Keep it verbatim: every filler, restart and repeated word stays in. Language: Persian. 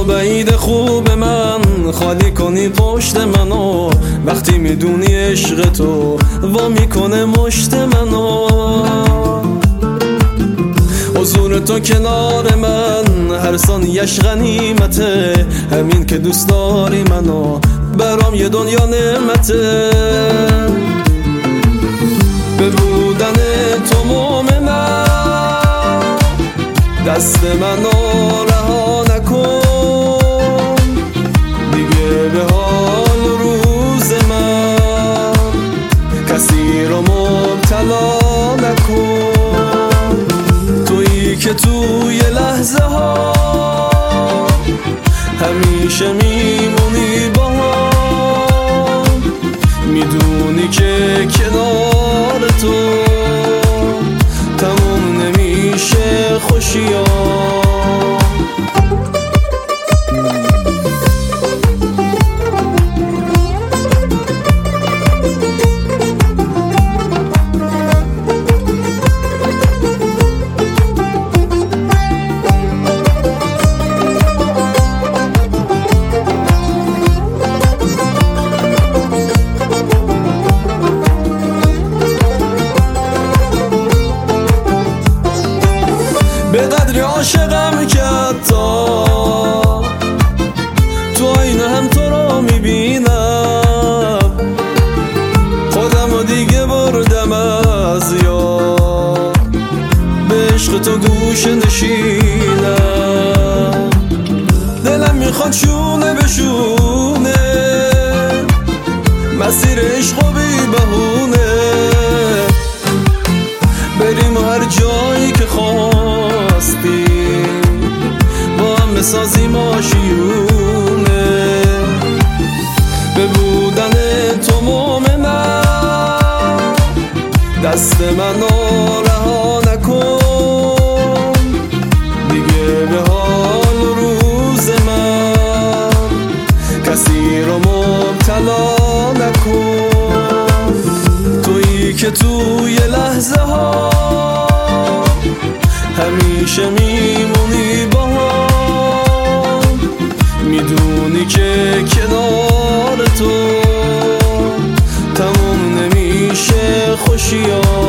بعید خوب من خالی کنی پشت منو، وقتی میدونی عشق تو وا میکنه مشت منو. حضور تو کنار من هر ثانیش غنیمته، همین که دوست داری منو برام یه دنیا نعمته. به بودن تو مومن من، دست منو رها نکن دیگه، به حال روز من کسی رو مبتلا نکن. تویی که توی لحظه ها همیشه میمونی با هم، میدونی که کنار تو تموم نمیشه خوشیام. به قدری عاشقم که حتی تو آینه هم تو رو میبینم، خودم و دیگه بردم از یاد، به عشق تو گوشه نشینم. دلم میخواد شونه به شونه مسیر عشق و بی بهونه بریم هر جایی که خواستی، با هم بسازیم آشیونه. به بودن تو مومن من، دست منو رها نکن دیگه، به حال روز من کسی رو مبتلا نکن. تویی که توی لحظه ها همیشه میمونی با هم، میدونی که کنار تو تموم نمیشه خوشیام.